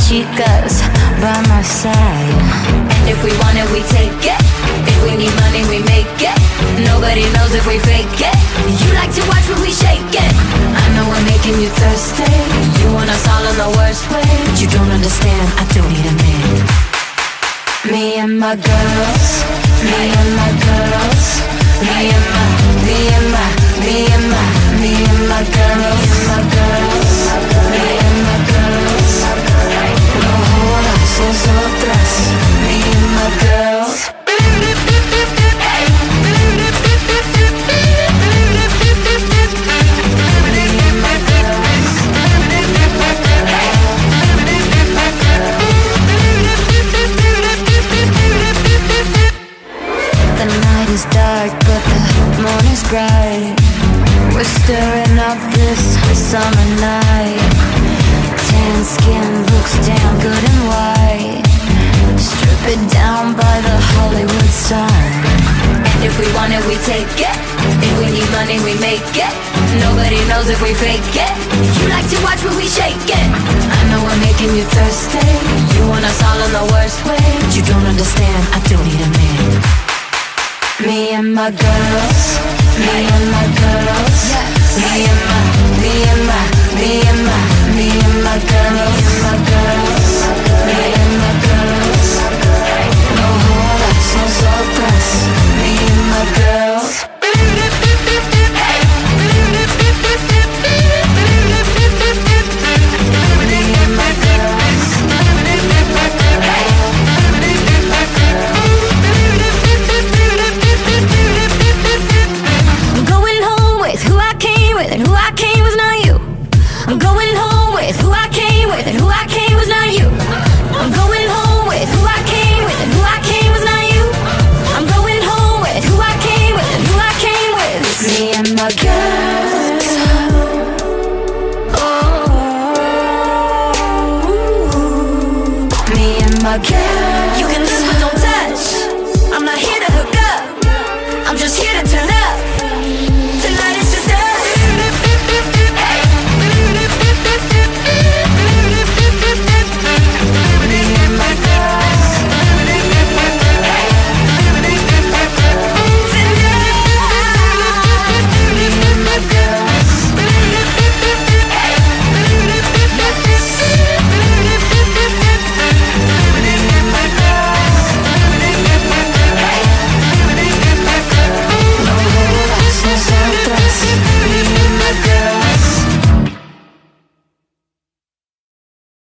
chicas by my side. And if we want it, we take it. If we need money, we make it. Nobody knows if we fake it. You like to watch when we shake it. I know we're making you thirsty. You want us all in the worst way, but you don't understand, I don't need a man. Me and my girls, me and my girls, me and my, me and my, me and my, me and my girls, me and my girls, me and my girls. No jodas, nosotras, me and my girls. Dark, but the moon is bright. We're stirring up this summer night. Tan skin looks damn good and white. Strip it down by the Hollywood sign. And if we want it, we take it. If we need money, we make it. Nobody knows if we fake it. You like to watch when we shake it. I know we're making you thirsty. You want us all in the worst way, but you don't understand, I don't need a man. Me and my girls, me and my girls, me and my, me and my, me and my, me and my girls, my girls, me and my girls. No jodas, nosotras, me and my girls. Okay.